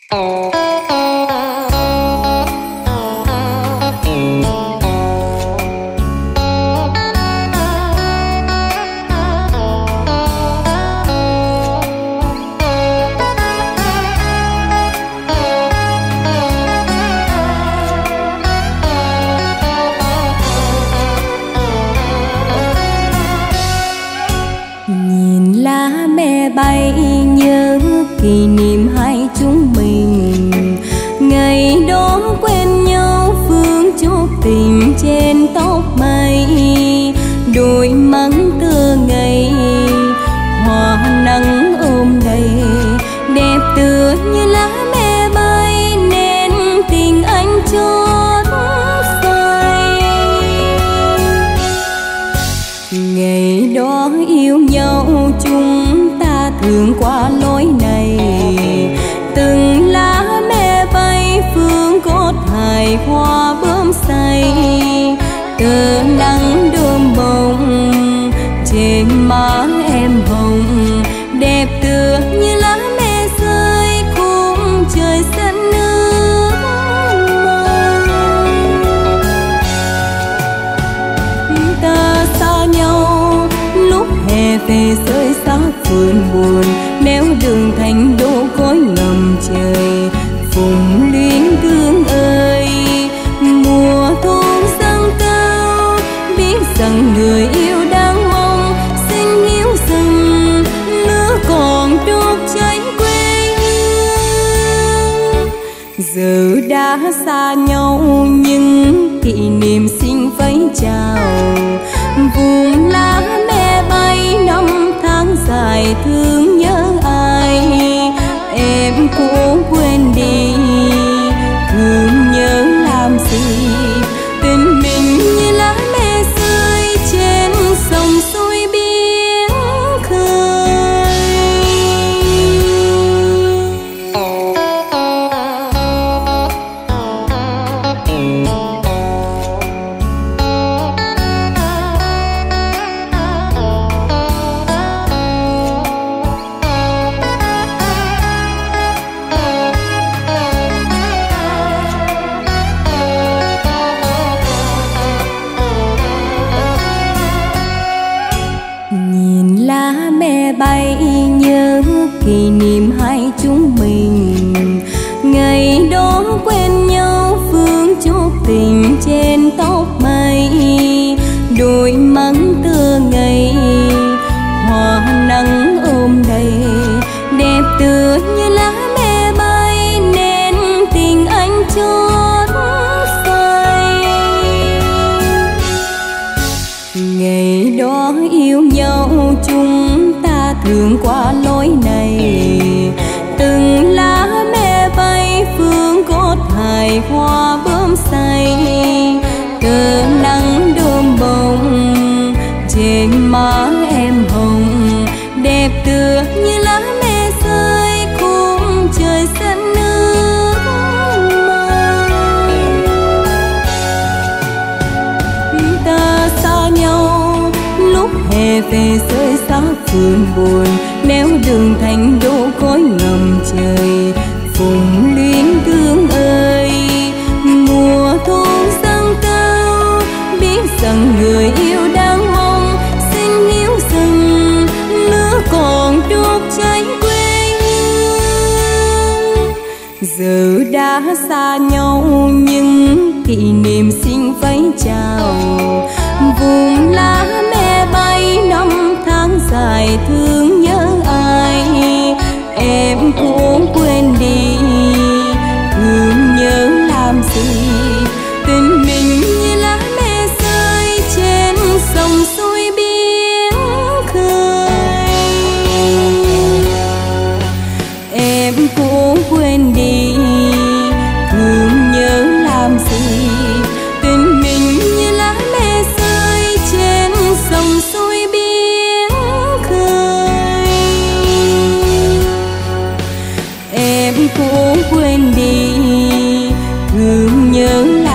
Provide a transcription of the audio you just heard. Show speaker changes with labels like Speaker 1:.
Speaker 1: Nhìn lá me bay nhớ kỷ niệm hai chúng mình, ngày đó quen nhau phương chốt tình trên tóc mây, đôi mắng tơ ngày hoa nắng ôm đầy, đẹp tựa như lá me bay nên tình anh chót phai. Ngày đó yêu nhau chúng ta thường qua lối này, từng lá me bay phương cốt hài hoa bướm say, tờ nắng đơm bông trên má em hồng, đẹp tựa như lá me rơi khung trời xanh nước mơ. Ta xa nhau lúc hè về rơi xa vườn buồn, nếu đường thành đô khói ngầm trời phùng luyến thương ơi. Mùa thu dâng cao biết rằng người yêu đang mong xin hiếu dừng, lửa còn đốt cháy quê hương. Giờ đã xa nhau nhưng kỷ niệm xin vẫy chào, vùng lá me bay năm tháng dài thương nhớ ai, em cũng quên đi thương nhớ làm gì. Tình mình như lá me rơi trên sông xuôi biển khơi. Nhìn lá me bay nhớ kỷ niệm hai chúng mình, ngày đó quen nhau phương chốt tình trên tóc mây, đôi mắng tơ ngày hoa nắng ôm đầy, đẹp tựa như lá me bay nên tình anh chót phai. Ngày đó yêu nhau chúng ta thường qua lối này, từng lá me bay phương cốt hài hoa bướm say, tờ nắng đơm bông trên má em hồng, đẹp tựa như lá me rơi khung trời xanh nước mơ. Ta xa nhau lúc hè về rơi xa vườn buồn, nếu đường thành đô khói ngầm trời phùng luyến thương ơi. Mùa thu dâng cao biết rằng người yêu đang mong xin hiếu dừng, lửa còn đốt cháy quê hương. Giờ đã xa nhau nhưng kỷ niệm xin vẫy chào, vùng lá me bay năm tháng dài thương nhớ ai, em cũng quên đi thương nhớ làm gì. Tình mình như lá me rơi trên sông xuôi biển khơi, em cũng quên đi thương nhớ làm gì. Tình mình như lá me rơi trên sông xuôi biển khơi, em cũng quên đi thương nhớ